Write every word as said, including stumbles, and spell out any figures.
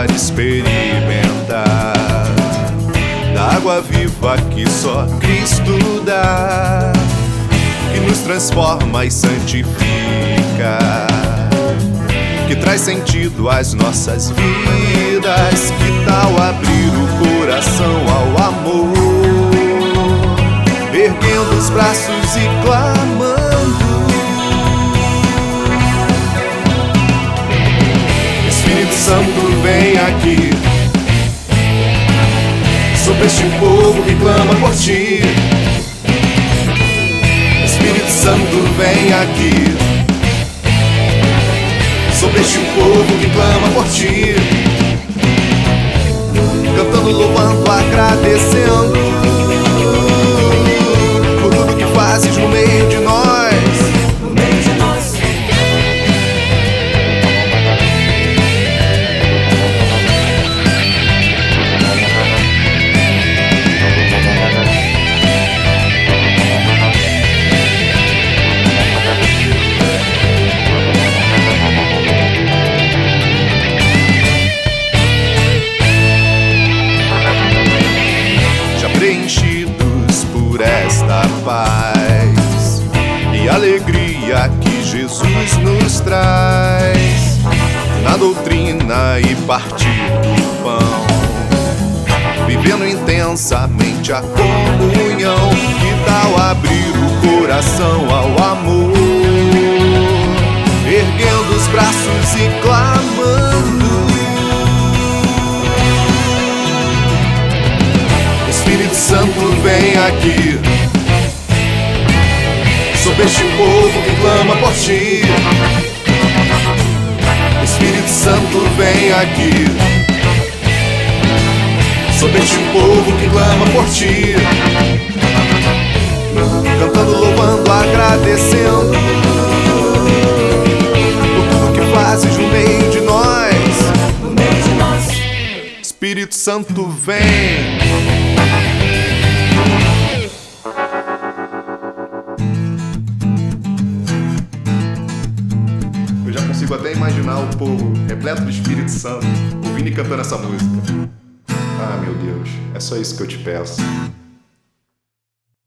para experimentar da água viva que só Cristo dá, que nos transforma e santifica, que traz sentido às nossas vidas. Que tal abrir o coração ao amor, erguendo os braços e clamando: Espírito Santo, vem aqui sobre este povo que clama por ti. Espírito Santo, vem aqui sobre este povo que clama por ti, cantando, louvando, agradecendo por tudo que fazes no meio de nós. No meio de nós. Preenchidos por esta paz e alegria que Jesus nos traz, na doutrina e partir do pão, vivendo intensamente a comunhão. Que tal abrir o coração ao amor, erguendo os braços e clamando: Espírito Santo, vem aqui sobre este povo que clama por ti. Espírito Santo, vem aqui sobre este povo que clama por ti, cantando, louvando, agradecendo por tudo que fazes no meio de nós. No meio de nós. Espírito Santo, vem. Eu já consigo até imaginar o povo repleto do Espírito Santo ouvindo e cantando essa música. Ah, meu Deus, é só isso que eu te peço.